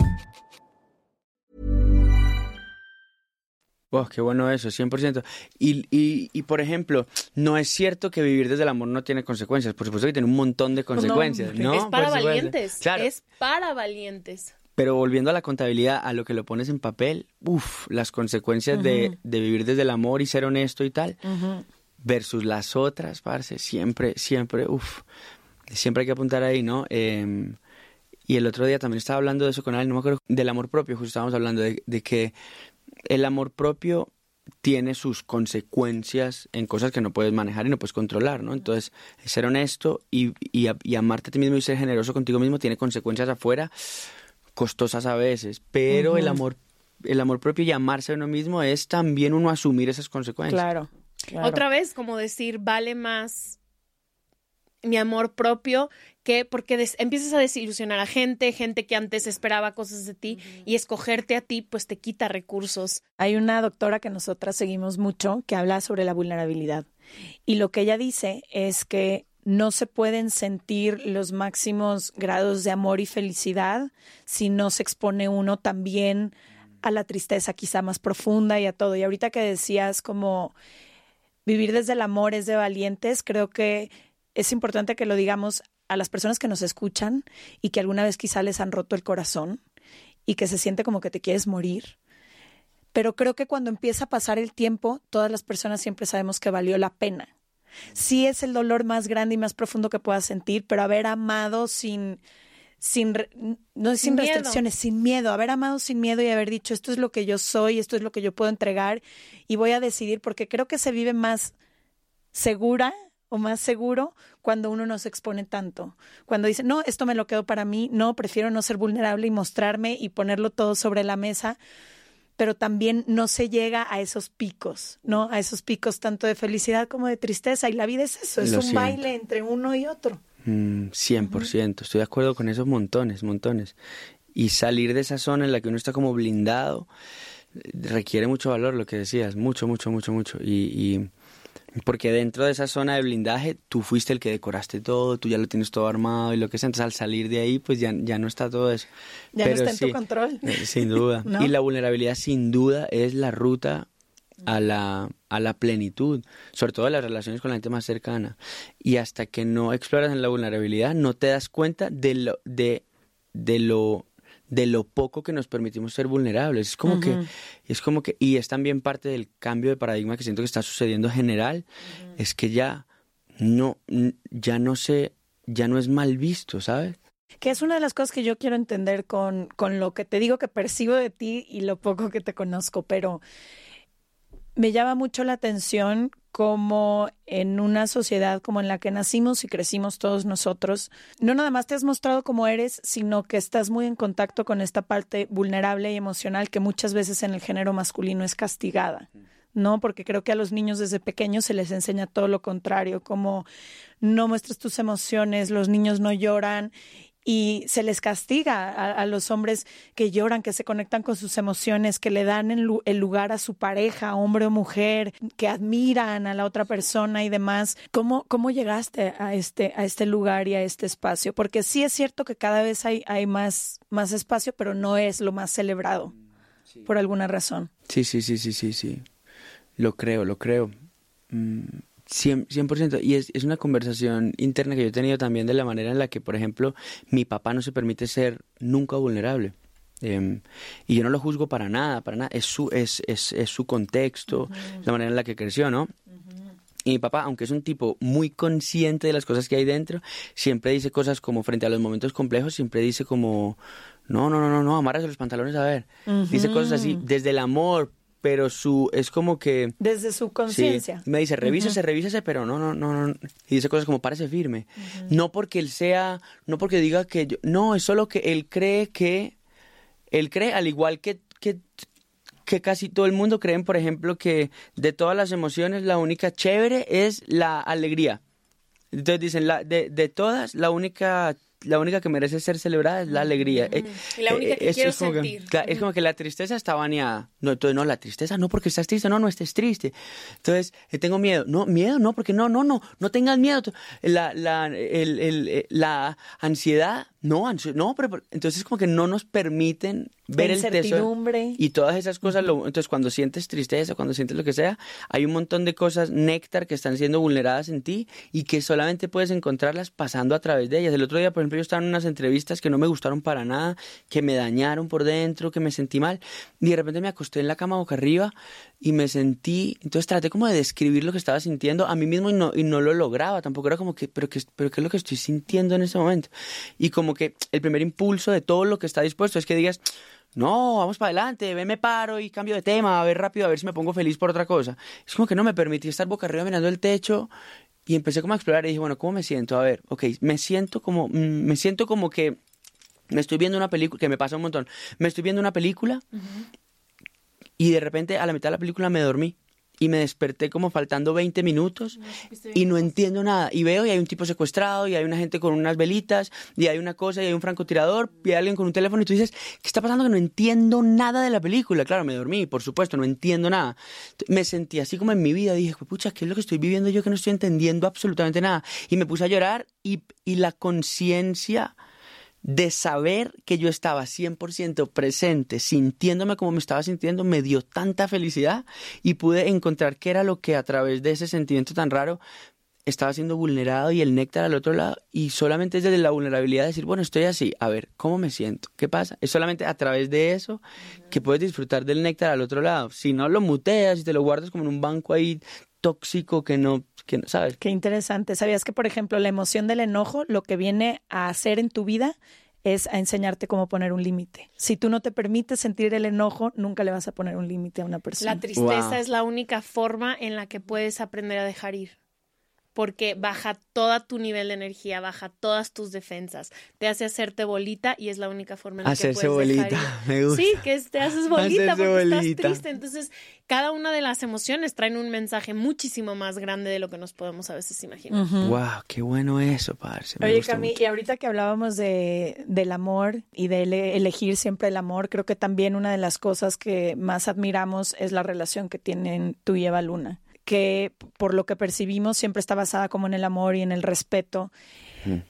Wow, qué bueno eso, cien por ciento. Y, y, y, por ejemplo, no es cierto que vivir desde el amor no tiene consecuencias. Por supuesto que tiene un montón de consecuencias, ¿no? Es para por valientes, claro. Es para valientes. Pero volviendo a la contabilidad, a lo que lo pones en papel, uff, las consecuencias uh-huh. de, de vivir desde el amor y ser honesto y tal, uh-huh. versus las otras, parce, siempre, siempre, uff. siempre hay que apuntar ahí, ¿no? Eh, y el otro día también estaba hablando de eso con alguien, no me acuerdo, del amor propio, justo estábamos hablando de, de que el amor propio tiene sus consecuencias en cosas que no puedes manejar y no puedes controlar, ¿no? Entonces, ser honesto y, y, y amarte a ti mismo y ser generoso contigo mismo tiene consecuencias afuera, costosas a veces, pero uh-huh. el amor el amor propio y amarse a uno mismo es también uno asumir esas consecuencias. Claro, claro. Otra vez, como decir, vale más mi amor propio que porque des- empiezas a desilusionar a gente, gente que antes esperaba cosas de ti uh-huh. y escogerte a ti pues te quita recursos. Hay una doctora que nosotras seguimos mucho que habla sobre la vulnerabilidad y lo que ella dice es que no se pueden sentir los máximos grados de amor y felicidad si no se expone uno también a la tristeza quizá más profunda y a todo. Y ahorita que decías como vivir desde el amor es de valientes, creo que es importante que lo digamos a las personas que nos escuchan y que alguna vez quizá les han roto el corazón y que se siente como que te quieres morir. Pero creo que cuando empieza a pasar el tiempo, todas las personas siempre sabemos que valió la pena. Sí es el dolor más grande y más profundo que puedas sentir, pero haber amado sin, sin, no sin, sin restricciones, sin miedo, haber amado sin miedo y haber dicho esto es lo que yo soy, esto es lo que yo puedo entregar y voy a decidir, porque creo que se vive más segura o más seguro cuando uno no se expone tanto. Cuando dice, no, esto me lo quedo para mí, no, prefiero no ser vulnerable y mostrarme y ponerlo todo sobre la mesa, pero también no se llega a esos picos, ¿no? A esos picos tanto de felicidad como de tristeza. Y la vida es eso, es lo un siento. baile entre uno y otro. Mm, cien por ciento, uh-huh. Estoy de acuerdo con esos montones, montones. Y salir de esa zona en la que uno está como blindado requiere mucho valor, lo que decías, mucho, mucho, mucho, mucho. Y... y porque dentro de esa zona de blindaje tú fuiste el que decoraste todo, tú ya lo tienes todo armado y lo que sea, entonces al salir de ahí pues ya, ya no está todo eso. Ya Pero no está en sí, tu control. Eh, sin duda. ¿No? Y la vulnerabilidad sin duda es la ruta a la, a la plenitud, sobre todo en las relaciones con la gente más cercana. Y hasta que no exploras en la vulnerabilidad no te das cuenta de lo, de, de lo de lo poco que nos permitimos ser vulnerables. Es como uh-huh. que, es como que, y es también parte del cambio de paradigma que siento que está sucediendo general, uh-huh. es que ya no, ya no se, ya no es mal visto, ¿sabes? Que es una de las cosas que yo quiero entender con, con lo que te digo que percibo de ti y lo poco que te conozco, pero me llama mucho la atención cómo en una sociedad como en la que nacimos y crecimos todos nosotros, no nada más te has mostrado como eres, sino que estás muy en contacto con esta parte vulnerable y emocional que muchas veces en el género masculino es castigada, ¿no? Porque creo que a los niños desde pequeños se les enseña todo lo contrario, como no muestres tus emociones, los niños no lloran. Y se les castiga a, a los hombres que lloran, que se conectan con sus emociones, que le dan el, el lugar a su pareja, hombre o mujer, que admiran a la otra persona y demás. ¿Cómo, cómo llegaste a este, a este lugar y a este espacio? Porque sí es cierto que cada vez hay, hay más, más espacio, pero no es lo más celebrado, sí. Por alguna razón. Sí, sí, sí, sí, sí, sí. Lo creo, lo creo. Mm. cien por ciento. Y es, es una conversación interna que yo he tenido también de la manera en la que, por ejemplo, mi papá no se permite ser nunca vulnerable. Eh, y yo no lo juzgo para nada, para nada. Es su, es, es, es su contexto, uh-huh. la manera en la que creció, ¿no? Uh-huh. Y mi papá, aunque es un tipo muy consciente de las cosas que hay dentro, siempre dice cosas como frente a los momentos complejos, siempre dice como, no, no, no, no, no, amárrase los pantalones, a ver. Uh-huh. Dice cosas así, desde el amor, pero su es como que desde su conciencia. Sí, me dice, revísese, uh-huh. revísese, pero no, no, no, no. Y dice cosas como, párese firme. Uh-huh. No porque él sea, no porque diga que yo, no, es solo que él cree que, él cree, al igual que, que, que casi todo el mundo creen, por ejemplo, que de todas las emociones la única chévere es la alegría. Entonces dicen, la, de, de todas, la única la única que merece ser celebrada es la alegría. Uh-huh. Y la única que es, quiero es como sentir. Que, claro, uh-huh. Es como que la tristeza está baneada. No, entonces no, la tristeza no porque estás triste, no, no estés triste. Entonces, eh, tengo miedo. No, miedo no, porque no, no, no, no tengas miedo. La, la, el, el, la ansiedad No, ansio- no, pero pero- entonces como que no nos permiten ver el tesoro incertidumbre. y todas esas cosas. Lo, entonces cuando sientes tristeza, cuando sientes lo que sea, hay un montón de cosas néctar que están siendo vulneradas en ti y que solamente puedes encontrarlas pasando a través de ellas. El otro día, por ejemplo, yo estaba en unas entrevistas que no me gustaron para nada, que me dañaron por dentro, que me sentí mal, y de repente me acosté en la cama boca arriba y me sentí, entonces traté como de describir lo que estaba sintiendo a mí mismo y no, y no lo lograba, tampoco era como que, pero qué, pero qué es lo que estoy sintiendo en ese momento. Y como que el primer impulso de todo lo que está dispuesto es que digas, no, vamos para adelante, ven, me paro y cambio de tema, a ver rápido, a ver si me pongo feliz por otra cosa. Es como que no me permití estar boca arriba mirando el techo y empecé como a explorar y dije, bueno, ¿cómo me siento? A ver, ok, me siento como, mm, me siento como que me estoy viendo una película, que me pasa un montón, me estoy viendo una película uh-huh. y de repente a la mitad de la película me dormí. Y me desperté como faltando veinte minutos y no entiendo nada. Y veo y hay un tipo secuestrado y hay una gente con unas velitas y hay una cosa y hay un francotirador y hay alguien con un teléfono y tú dices, ¿qué está pasando? Que no entiendo nada de la película. Claro, me dormí, por supuesto, no entiendo nada. Me sentí así como en mi vida. Dije, pucha, ¿qué es lo que estoy viviendo yo que no estoy entendiendo absolutamente nada? Y me puse a llorar y, y la conciencia de saber que yo estaba cien por ciento presente, sintiéndome como me estaba sintiendo, me dio tanta felicidad y pude encontrar qué era lo que a través de ese sentimiento tan raro estaba siendo vulnerado y el néctar al otro lado, y solamente es desde la vulnerabilidad decir, bueno, estoy así, a ver, ¿cómo me siento? ¿Qué pasa? Es solamente a través de eso que puedes disfrutar del néctar al otro lado. Si no lo muteas y te lo guardas como en un banco ahí tóxico que no, que no, ¿sabes? Qué interesante. ¿Sabías que, por ejemplo, la emoción del enojo lo que viene a hacer en tu vida es a enseñarte cómo poner un límite? Si tú no te permites sentir el enojo, nunca le vas a poner un límite a una persona. La tristeza Wow. es la única forma en la que puedes aprender a dejar ir. Porque baja todo tu nivel de energía, baja todas tus defensas, te hace hacerte bolita y es la única forma en la Hacerse que puedes bolita, dejar ir. me gusta. Sí, que te haces bolita Hacerse porque bolita. estás triste. Entonces, cada una de las emociones traen un mensaje muchísimo más grande de lo que nos podemos a veces imaginar. Uh-huh. Wow, qué bueno eso, parce. Me Oye, gusta Cami, mucho. y ahorita que hablábamos de, del amor y de ele- elegir siempre el amor, creo que también una de las cosas que más admiramos es la relación que tienen tú y Eva Luna, que por lo que percibimos siempre está basada como en el amor y en el respeto. Mm.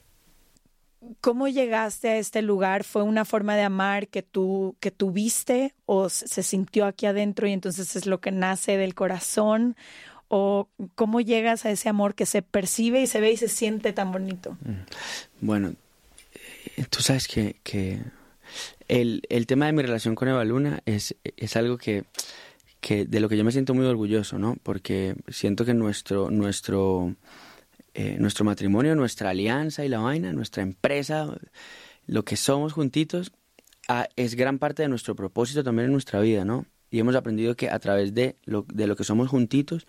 ¿Cómo llegaste a este lugar? ¿Fue una forma de amar que tú que tuviste o se sintió aquí adentro y entonces es lo que nace del corazón? ¿O cómo llegas a ese amor que se percibe y se ve y se siente tan bonito? Bueno, eh, tú sabes que, que el, el tema de mi relación con Eva Luna es, es algo que, que de lo que yo me siento muy orgulloso, ¿no? Porque siento que nuestro, nuestro, eh, nuestro matrimonio, nuestra alianza y la vaina, nuestra empresa, lo que somos juntitos, ah, es gran parte de nuestro propósito también en nuestra vida, ¿no? Y hemos aprendido que a través de lo, de lo que somos juntitos,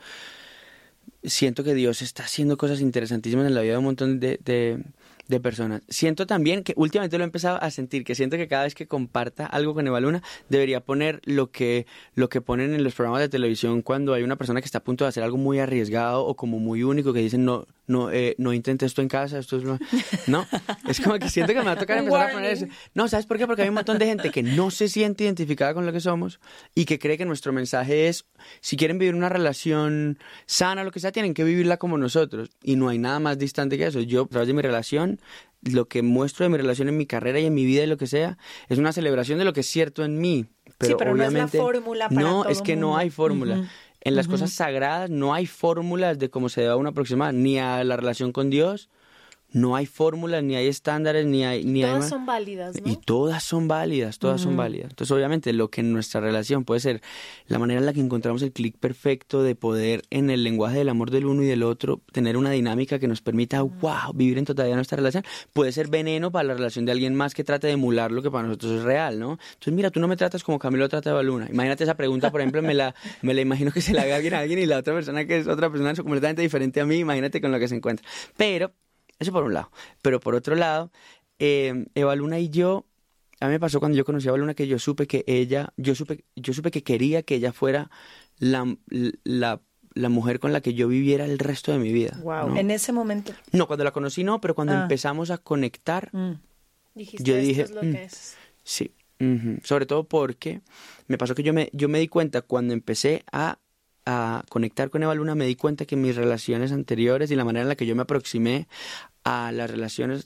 siento que Dios está haciendo cosas interesantísimas en la vida de un montón de, de, de personas. Siento también que últimamente lo he empezado a sentir, que siento que cada vez que comparta algo con Eva Luna, debería poner lo que, lo que ponen en los programas de televisión cuando hay una persona que está a punto de hacer algo muy arriesgado o como muy único, que dicen, no, no, eh, no intente esto en casa, esto es... No, es como que siento que me va a tocar empezar a poner eso. No, ¿sabes por qué? Porque hay un montón de gente que no se siente identificada con lo que somos y que cree que nuestro mensaje es, si quieren vivir una relación sana o lo que sea, tienen que vivirla como nosotros. Y no hay nada más distante que eso. Yo, a través de mi relación, lo que muestro de mi relación en mi carrera y en mi vida y lo que sea, es una celebración de lo que es cierto en mí. Pero sí, pero obviamente, no es la fórmula para no, todo es que mundo. no hay fórmula. Uh-huh. En las uh-huh. cosas sagradas no hay fórmulas de cómo se debe uno aproximar, ni a la relación con Dios. No hay fórmulas, ni hay estándares, ni hay... Ni todas hay... son válidas, ¿no? Y todas son válidas, todas uh-huh. son válidas. Entonces, obviamente, lo que en nuestra relación puede ser la manera en la que encontramos el clic perfecto de poder, en el lenguaje del amor del uno y del otro, tener una dinámica que nos permita, uh-huh. wow, vivir en totalidad nuestra relación, puede ser veneno para la relación de alguien más que trate de emular lo que para nosotros es real, ¿no? Entonces, mira, tú no me tratas como Camilo trata a Eva Luna. Imagínate esa pregunta, por ejemplo, me la, me la imagino que se la haga alguien a alguien y la otra persona que es otra persona completamente diferente a mí, imagínate con lo que se encuentra. Pero... eso por un lado. Pero por otro lado, eh, Eva Luna y yo, a mí me pasó cuando yo conocí a Eva Luna que yo supe que ella, yo supe, yo supe que quería que ella fuera la, la, la mujer con la que yo viviera el resto de mi vida. Wow. ¿No? En ese momento. No, cuando la conocí no, pero cuando ah. empezamos a conectar, mm. Dijiste, yo dije, esto es lo mm, que es. Sí. Uh-huh. Sobre todo porque me pasó que yo me, yo me di cuenta cuando empecé a a conectar con Eva Luna, me di cuenta que mis relaciones anteriores y la manera en la que yo me aproximé a las relaciones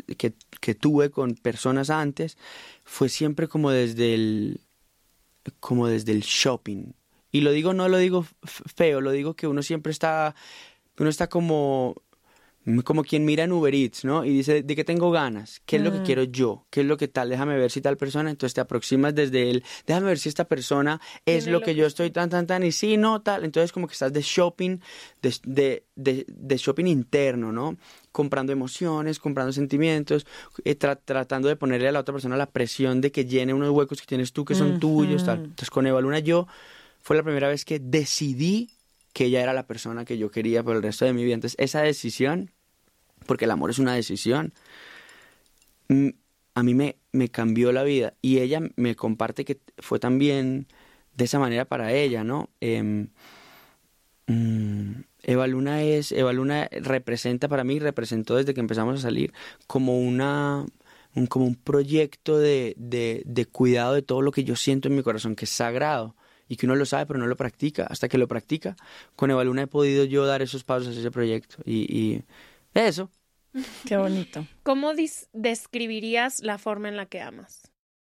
que, que tuve con personas antes fue siempre como desde el, como desde el shopping. Y lo digo, no lo digo feo, lo digo que uno siempre está, uno está como, como quien mira en Uber Eats, ¿no? Y dice, ¿de qué tengo ganas? ¿Qué es lo que quiero yo? ¿Qué es lo que tal? Déjame ver si tal persona. Entonces te aproximas desde él, déjame ver si esta persona es lo, lo que yo estoy tan, tan, tan, y sí, no, tal. Entonces como que estás de shopping, de, de, de, de shopping interno, ¿no? Comprando emociones, comprando sentimientos, eh, tra- tratando de ponerle a la otra persona la presión de que llene unos huecos que tienes tú, que son uh-huh. tuyos, tal. Entonces con Eva Luna yo, fue la primera vez que decidí que ella era la persona que yo quería por el resto de mi vida. Entonces esa decisión, porque el amor es una decisión, a mí me, me cambió la vida. Y ella me comparte que fue también de esa manera para ella, ¿no? Eh, mm, Eva Luna es, Eva Luna representa para mí, representó desde que empezamos a salir como una, un, como un proyecto de, de, de cuidado de todo lo que yo siento en mi corazón, que es sagrado. Y que uno lo sabe pero no lo practica. Hasta que lo practica, con Eva Luna he podido yo dar esos pasos a ese proyecto. Y, y eso. Qué bonito. ¿Cómo dis- describirías la forma en la que amas?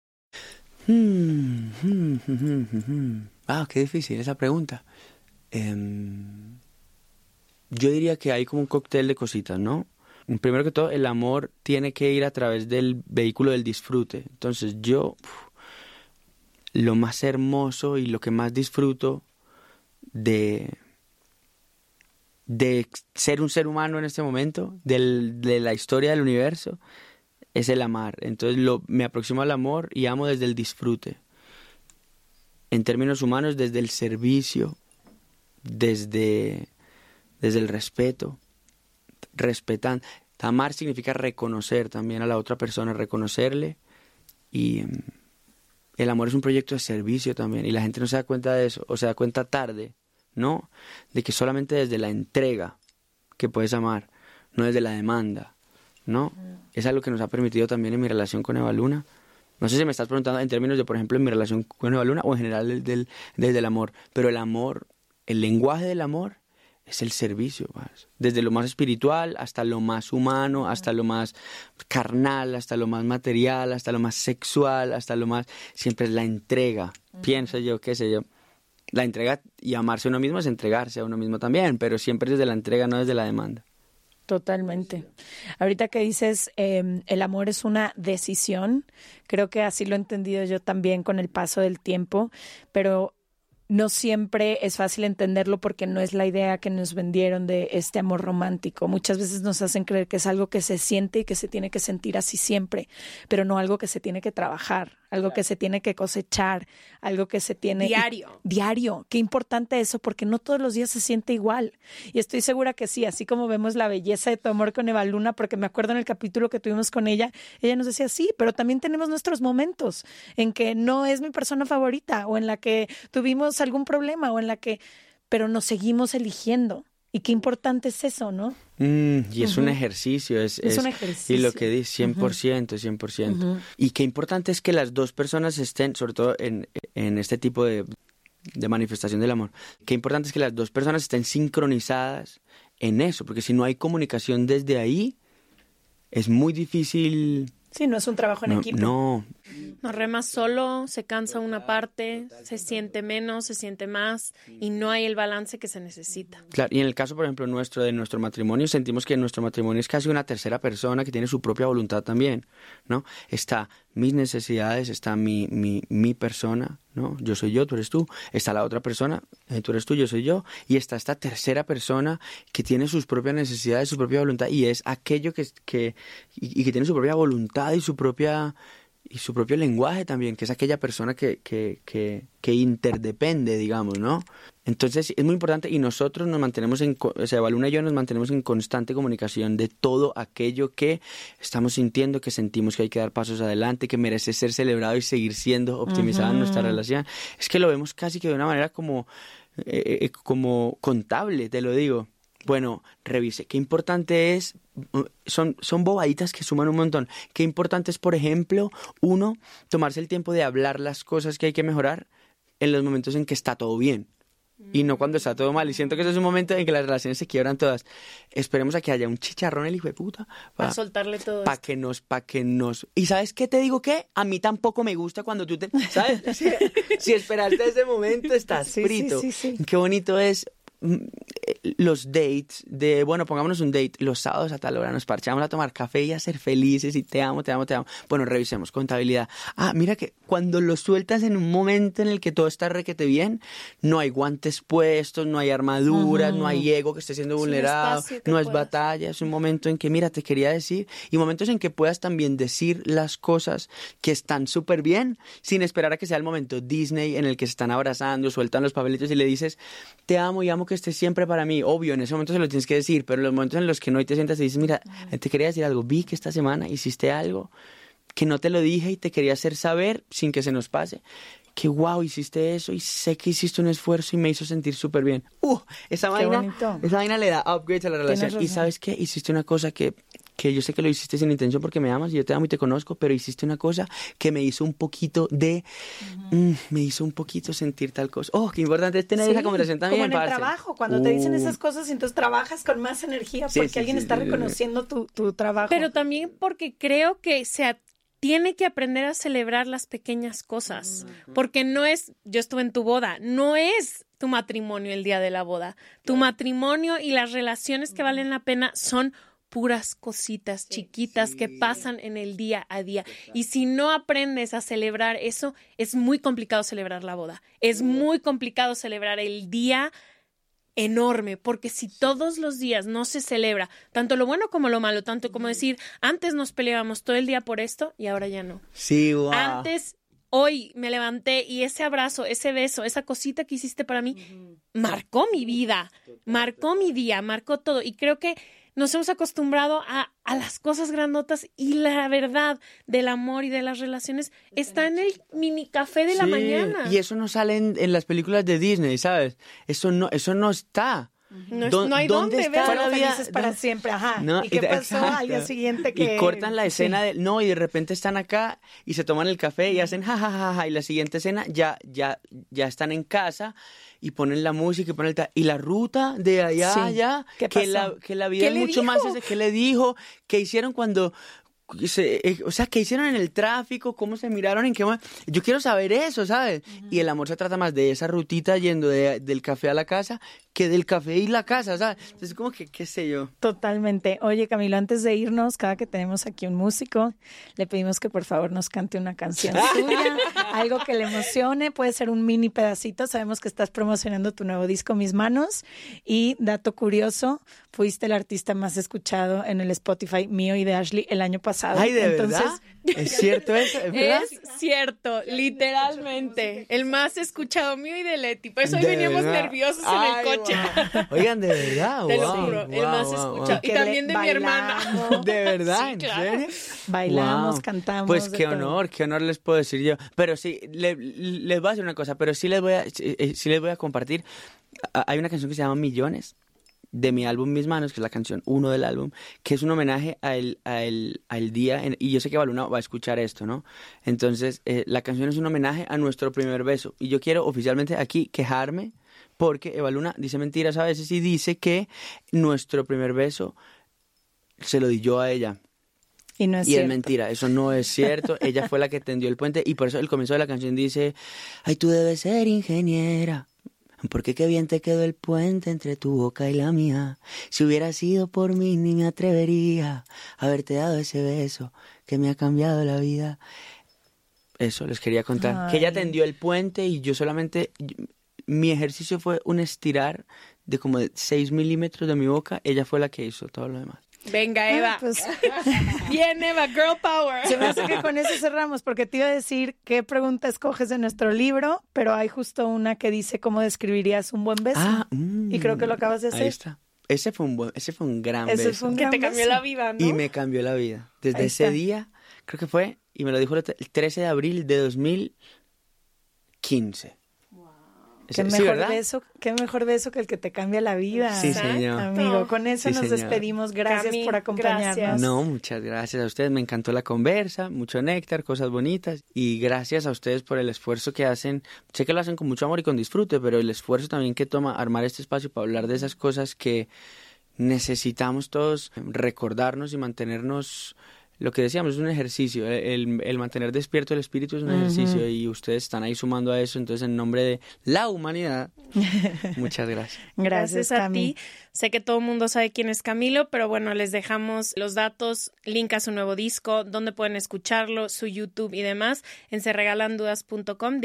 Hmm, hmm, hmm, hmm, hmm. Ah, qué difícil esa pregunta. Eh, yo diría que hay como un cóctel de cositas, ¿no? Primero que todo, el amor tiene que ir a través del vehículo del disfrute. Entonces yo... Uf, lo más hermoso y lo que más disfruto de, de ser un ser humano en este momento, del, de la historia del universo, es el amar. Entonces lo, me aproximo al amor y amo desde el disfrute. En términos humanos, desde el servicio, desde, desde el respeto. Respetan. Amar significa reconocer también a la otra persona, reconocerle. Y el amor es un proyecto de servicio también, y la gente no se da cuenta de eso, o se da cuenta tarde, ¿no? De que solamente desde la entrega que puedes amar, no desde la demanda, ¿no? Es algo que nos ha permitido también en mi relación con Eva Luna. No sé si me estás preguntando en términos de, por ejemplo, en mi relación con Eva Luna o en general del, del, desde el amor, pero el amor, el lenguaje del amor es el servicio, ¿vas? Desde lo más espiritual hasta lo más humano, hasta lo más carnal, hasta lo más material, hasta lo más sexual, hasta lo más... Siempre es la entrega, uh-huh. pienso yo, qué sé yo. La entrega y amarse a uno mismo es entregarse a uno mismo también, pero siempre desde la entrega, no desde la demanda. Totalmente. Ahorita que dices eh, el amor es una decisión, creo que así lo he entendido yo también con el paso del tiempo, pero no siempre es fácil entenderlo porque no es la idea que nos vendieron de este amor romántico. Muchas veces nos hacen creer que es algo que se siente y que se tiene que sentir así siempre, pero no algo que se tiene que trabajar, algo que se tiene que cosechar, algo que se tiene... Diario. Y, diario. Qué importante eso, porque no todos los días se siente igual. Y estoy segura que sí, así como vemos la belleza de tu amor con Eva Luna, porque me acuerdo en el capítulo que tuvimos con ella, ella nos decía, sí, pero también tenemos nuestros momentos en que no es mi persona favorita o en la que tuvimos algún problema o en la que... pero nos seguimos eligiendo. Y qué importante es eso, ¿no? Mm, y es uh-huh. un ejercicio. Es, es, es un ejercicio. Y lo que dice, cien por ciento, cien por ciento. Uh-huh. Y qué importante es que las dos personas estén, sobre todo en, en este tipo de, de manifestación del amor, qué importante es que las dos personas estén sincronizadas en eso, porque si no hay comunicación desde ahí, es muy difícil... Sí, no es un trabajo en no, equipo. No. No remas solo, se cansa una parte, se siente menos, se siente más y no hay el balance que se necesita. Claro, y en el caso, por ejemplo, nuestro de nuestro matrimonio, sentimos que nuestro matrimonio es casi una tercera persona que tiene su propia voluntad también, ¿no? Está mis necesidades, está mi, mi, mi persona, ¿no? Yo soy yo, tú eres tú. Está la otra persona, eh, tú eres tú, yo soy yo. Y está esta tercera persona que tiene sus propias necesidades, su propia voluntad, y es aquello que, que y, y que tiene su propia voluntad y su propia y su propio lenguaje también, que es aquella persona que, que, que, que interdepende, digamos, ¿no? Entonces es muy importante y nosotros nos mantenemos en, o sea, Eva Luna y yo nos mantenemos en constante comunicación de todo aquello que estamos sintiendo, que sentimos que hay que dar pasos adelante, que merece ser celebrado y seguir siendo optimizada uh-huh. nuestra relación. Es que lo vemos casi que de una manera como, eh, como contable, te lo digo. Bueno, revise, qué importante es, son, son bobaditas que suman un montón. Qué importante es, por ejemplo, uno, tomarse el tiempo de hablar las cosas que hay que mejorar en los momentos en que está todo bien. y no cuando está todo mal. Y siento que ese es un momento en que las relaciones se quiebran todas. Esperemos a que haya un chicharrón, el hijo de puta, para soltarle todo para que nos, para que nos... ¿Y sabes qué te digo qué? A mí tampoco me gusta cuando tú te... ¿Sabes? Si, si esperaste ese momento, estás sí, frito. Sí, sí, sí. Qué bonito es los dates de, bueno, pongámonos un date los sábados a tal hora, nos parchamos a tomar café y a ser felices y te amo, te amo, te amo. Bueno, revisemos contabilidad. Ah, mira que cuando lo sueltas en un momento en el que todo está requete bien, no hay guantes puestos, no hay armaduras, uh-huh. no hay ego que esté siendo vulnerado, es no es puedas. batalla, es un momento en que, mira, te quería decir, y momentos en que puedas también decir las cosas que están súper bien, sin esperar a que sea el momento Disney en el que se están abrazando, sueltan los papelitos y le dices, te amo y amo que estés siempre para mí. Obvio, en ese momento se lo tienes que decir, pero en los momentos en los que no y te sientas y dices, mira, te quería decir algo, vi que esta semana hiciste algo que no te lo dije y te quería hacer saber sin que se nos pase. Que wow, hiciste eso y sé que hiciste un esfuerzo y me hizo sentir súper bien. Uh, esa vaina, esa vaina le da upgrades a la relación. Y ¿sabes qué? Hiciste una cosa que, que yo sé que lo hiciste sin intención porque me amas y yo te amo y te conozco, pero hiciste una cosa que me hizo un poquito de... Uh-huh. mm, me hizo un poquito sentir tal cosa. Oh, qué importante es tener sí, esa conversación también, como en parce. el trabajo, cuando uh. te dicen esas cosas y entonces trabajas con más energía porque sí, sí, alguien sí, está sí, reconociendo sí. Tu, tu trabajo. Pero también porque creo que se tiene que aprender a celebrar las pequeñas cosas, uh-huh. porque no es, yo estuve en tu boda, no es tu matrimonio el día de la boda. Tu yeah. matrimonio y las relaciones que uh-huh. valen la pena son puras cositas sí, chiquitas sí. que pasan en el día a día. Exacto. Y si no aprendes a celebrar eso, es muy complicado celebrar la boda. Es uh-huh. muy complicado celebrar el día enorme, porque si todos los días no se celebra tanto lo bueno como lo malo, tanto como decir, antes nos peleábamos todo el día por esto y ahora ya no. Sí, wow. Antes, hoy me levanté y ese abrazo, ese beso, esa cosita que hiciste para mí, uh-huh. marcó mi vida, marcó mi día, marcó todo. Y creo que nos hemos acostumbrado a, a las cosas grandotas y la verdad del amor y de las relaciones está en el mini café de sí, la mañana. Y eso no sale en, en las películas de Disney, ¿sabes? Eso no, eso no está. No, Don, no hay dónde, dónde está la vida para siempre, ajá. No, ¿y qué pasó exacto. al día siguiente que y cortan la escena sí. de no y de repente están acá y se toman el café y hacen jajajaja ja, ja, ja, y la siguiente escena ya ya ya están en casa y ponen la música y ponen el y la ruta de allá sí. allá ¿Qué que pasó? la que la vida es mucho dijo? más ese que le dijo que hicieron cuando Se, eh, o sea, ¿qué hicieron en el tráfico? ¿Cómo se miraron? ¿En qué momento? Yo quiero saber eso, ¿sabes? Uh-huh. Y el amor se trata más de esa rutita yendo de, del café a la casa que del café y la casa, ¿sabes? Entonces, como que, qué sé yo. Totalmente. Oye, Camilo, antes de irnos, cada que tenemos aquí un músico, le pedimos que por favor nos cante una canción suya, algo que le emocione, puede ser un mini pedacito. Sabemos que estás promocionando tu nuevo disco, Mis Manos, y dato curioso, fuiste el artista más escuchado en el Spotify mío y de Ashley el año pasado. Ay, ¿de Entonces, verdad? ¿Es cierto eso? ¿Es, verdad? Es cierto, literalmente. El más escuchado mío y de Leti. Por eso hoy ¿De veníamos verdad? nerviosos Ay, en el coche. Wow. Oigan, de verdad. Te wow, lo juro, wow, el más wow, escuchado. wow. Y también de mi hermana. ¿De verdad? Sí, ¿En claro. serio? Bailamos, Wow. cantamos. Pues qué todo. honor, qué honor les puedo decir yo. Pero sí, le, les voy a decir una cosa, pero sí les voy a, sí les voy a compartir. Hay una canción que se llama Millones, de mi álbum Mis Manos, que es la canción uno del álbum, que es un homenaje al, al, al día, en, y yo sé que Evaluna va a escuchar esto, ¿no? Entonces, eh, la canción es un homenaje a nuestro primer beso, y yo quiero oficialmente aquí quejarme, porque Evaluna dice mentiras a veces y dice que nuestro primer beso se lo di yo a ella. Y no es y cierto. es mentira, eso no es cierto. Ella fue la que tendió el puente y por eso el comienzo de la canción dice: ay, tú debes ser ingeniera, porque qué bien te quedó el puente entre tu boca y la mía. Si hubiera sido por mí ni me atrevería a haberte dado ese beso que me ha cambiado la vida. Eso les quería contar. Ay. Que ella tendió el puente y yo solamente... Mi ejercicio fue un estirar de como de seis milímetros de mi boca. Ella fue la que hizo todo lo demás. Venga, Eva. Ah, pues. Bien, Eva, girl power. Se me hace que con eso cerramos, porque te iba a decir qué pregunta escoges de nuestro libro, pero hay justo una que dice cómo describirías un buen beso. Ah, mm, y creo que lo acabas de hacer. Ahí está. Ese fue un buen, ese fue un gran ese beso. Fue un que gran te cambió beso. la vida, ¿no? Y me cambió la vida. Desde Ahí ese está. día, creo que fue, y me lo dijo el trece de abril de dos mil quince. Qué Sí, mejor ¿verdad? beso, qué mejor beso que el que te cambia la vida. Sí, señor. Amigo, con eso Sí, nos señor. despedimos. Gracias Cami, por acompañarnos. gracias. No, muchas gracias a ustedes. Me encantó la conversa, mucho néctar, cosas bonitas. Y gracias a ustedes por el esfuerzo que hacen. Sé que lo hacen con mucho amor y con disfrute, pero el esfuerzo también que toma armar este espacio para hablar de esas cosas que necesitamos todos recordarnos y mantenernos. Lo que decíamos es un ejercicio, el, el mantener despierto el espíritu es un ejercicio uh-huh. y ustedes están ahí sumando a eso, entonces en nombre de la humanidad, muchas gracias. Gracias, gracias a Cami. ti. Sé que todo el mundo sabe quién es Camilo, pero bueno, les dejamos los datos, link a su nuevo disco, dónde pueden escucharlo, su YouTube y demás en se regalan dudas punto com.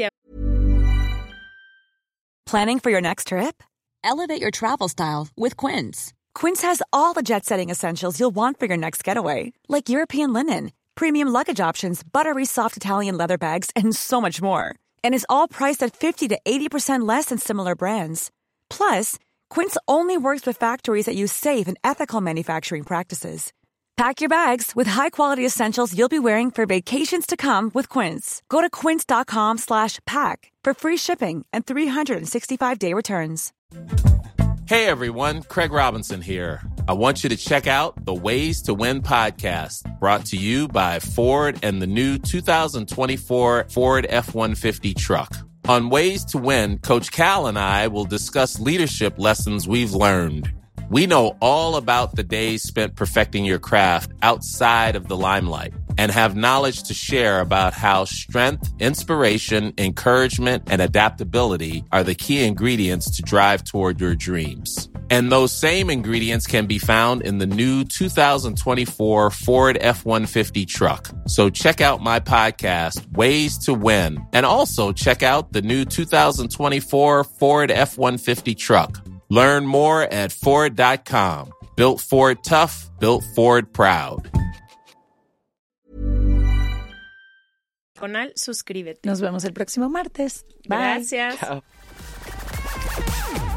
Planning for your next trip? Elevate your travel style with Quince. Quince has all the jet-setting essentials you'll want for your next getaway, like European linen, premium luggage options, buttery soft Italian leather bags, and so much more. And is all priced at fifty to eighty percent less than similar brands. Plus, Quince only works with factories that use safe and ethical manufacturing practices. Pack your bags with high-quality essentials you'll be wearing for vacations to come with Quince. Go to quince.com slash pack for free shipping and three sixty-five day returns. Hey everyone, Craig Robinson here. I want you to check out the Ways to Win podcast, brought to you by Ford and the new two thousand twenty-four Ford F one fifty truck. On Ways to Win, Coach Cal and I will discuss leadership lessons we've learned. We know all about the days spent perfecting your craft outside of the limelight and have knowledge to share about how strength, inspiration, encouragement, and adaptability are the key ingredients to drive toward your dreams. And those same ingredients can be found in the new two thousand twenty-four Ford F one fifty truck. So check out my podcast, Ways to Win, and also check out the new two thousand twenty-four Ford F one fifty truck. Learn more at Ford dot com. Built Ford tough, built Ford proud. Suscríbete. Nos vemos el próximo martes. Bye. Gracias. Chao.